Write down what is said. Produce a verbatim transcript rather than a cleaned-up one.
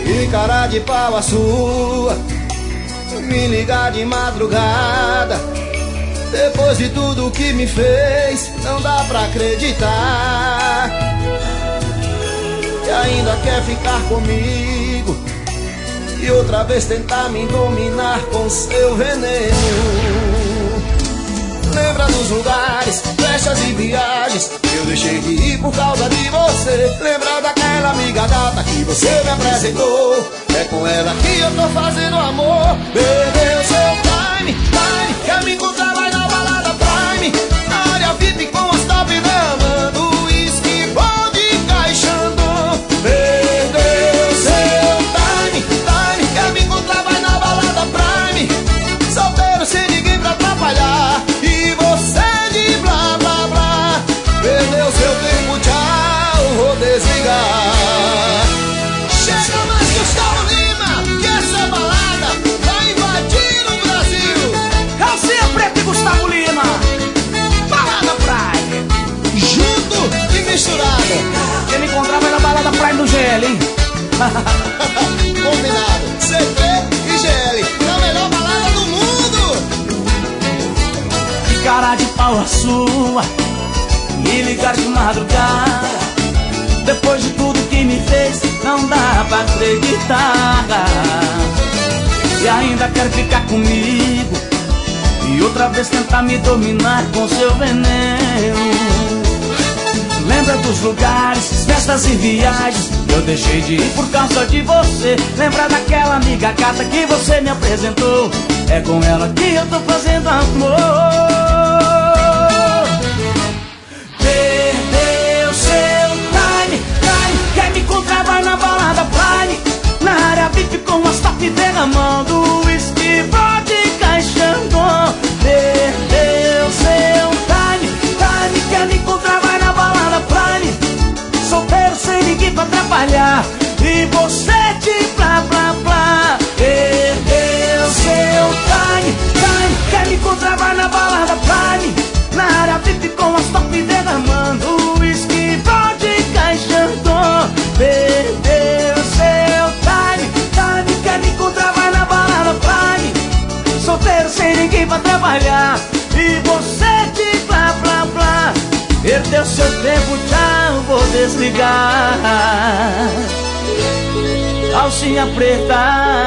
Que cara de pau a sua, me ligar de madrugada. Depois de tudo que me fez, não dá pra acreditar. E ainda quer ficar comigo e outra vez tentar me dominar com seu veneno. Lembra dos lugares, festas e viagens que eu deixei de ir por causa de você. Lembra daquela amiga gata que você me apresentou. É com ela que eu tô fazendo amor. Perdeu seu time, time. Quer me encontrar, vai na balada Prime. Na área V I P com as top derramando uísque, pode caixando. Perdeu seu time, time. Quer me encontrar, vai na balada Prime. Solteiro sem ninguém pra atrapalhar. Perdeu seu tempo, tchau, vou desligar. Chega mais Gustavo Lima, que essa balada vai invadir o Brasil. Calcinha Preta e Gustavo Lima, Balada Prime, junto e misturado. Quem me encontrar vai na Balada Prime do G L, hein? Combinado, C P e G L, a melhor balada do mundo. Que cara de pau a sua, me ligar de madrugada. Depois de tudo que me fez, não dá pra acreditar. E ainda quer ficar comigo e outra vez tentar me dominar com seu veneno. Lembra dos lugares, festas e viagens que eu deixei de ir por causa de você. Lembra daquela amiga gata que você me apresentou. É com ela que eu tô fazendo amor. Perdeu seu time, time. Quer me encontrar, vai na balada Prime. Na área V I P com as top derramando uísque, pode caixando. Perdeu seu time, time. Quer me encontrar, vai na balada Prime. Solteiro sem ninguém pra atrapalhar. E você de blá blá blá. Perdeu seu time, time. Quer me encontrar, vai na balada Prime. Na área V I P com as top derramando uísque, pode caixando. Perdeu seu time, time. Quer me encontrar, vai na balada Prime. Solteiro sem ninguém pra trabalhar. E você de blá blá blá. Perdeu seu tempo, tchau, vou desligar. Calcinha Preta